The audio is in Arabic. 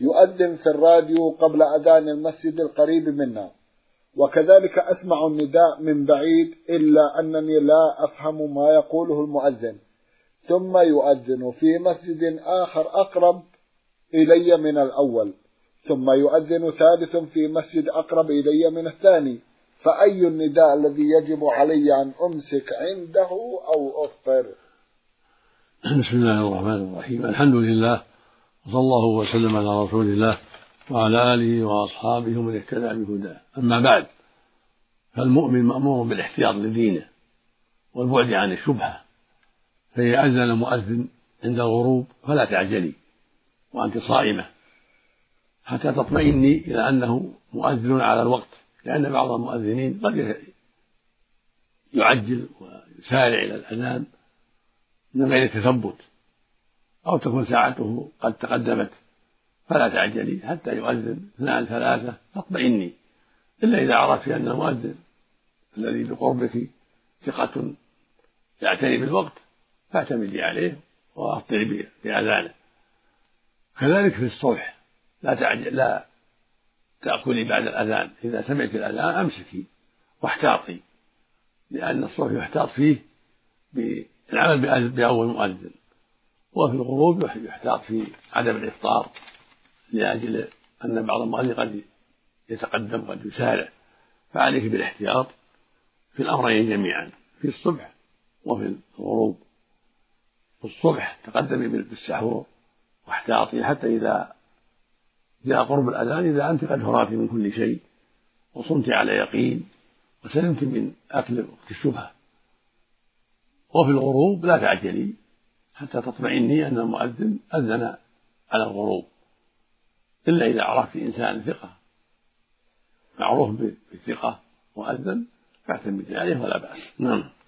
يؤذن في الراديو قبل أذان المسجد القريب منا، وكذلك أسمع النداء من بعيد إلا أنني لا أفهم ما يقوله المؤذن، ثم يؤذن في مسجد آخر أقرب إلي من الأول، ثم يؤذن ثالث في مسجد أقرب إلي من الثاني، فأي النداء الذي يجب علي أن أمسك عنده أو أفطر؟ بسم الله الرحمن الرحيم. الحمد لله، وصلى الله وسلم على رسول الله وعلى آله وأصحابه ومن اهتدى بهداه. أما بعد، فالمؤمن مأمور بالاحتياط لدينه والبعد عن الشبهة، فإذا أذن مؤذن عند الغروب فلا تعجلي وأنت صائمة حتى تطمئني إلى أنه مؤذن على الوقت، لأن بعض المؤذنين قد يعجل ويسارع إلى الأذان من غير تثبت، أو تكون ساعته قد تقدمت، فلا تعجلي حتى يؤذن 2 3 تطمئني، إلا إذا عرفت أن المؤذن الذي بقربك ثقة يعتني بالوقت فاعتمدي عليه وأفطري بأذانه. كذلك في الصبح لا تأكلي بعد الأذان، إذا سمعت الأذان أمسكي واحتاطي، لأن الصبح يحتاط فيه بالعمل بأول مؤذن، وفي الغروب يحتاط في عدم الإفطار، لأجل أن بعض المؤذن قد يتقدم قد يسارع، فعليك بالاحتياط في الأمرين جميعا، في الصبح وفي الغروب. في الصبح تقدمي بالسحور واحتاطي حتى إذا جاء قرب الأذان، إذا أنت قد فرغت من كل شيء وصمت على يقين وسلمت من أكل وقت الشبهة. وفي الغروب لا تعجلي حتى تطمئني أن المؤذن أذن على الغروب، إلا إذا عرفت إنسان ثقة معروف بالثقة وأذن فاعتمدي عليه ولا بأس. نعم.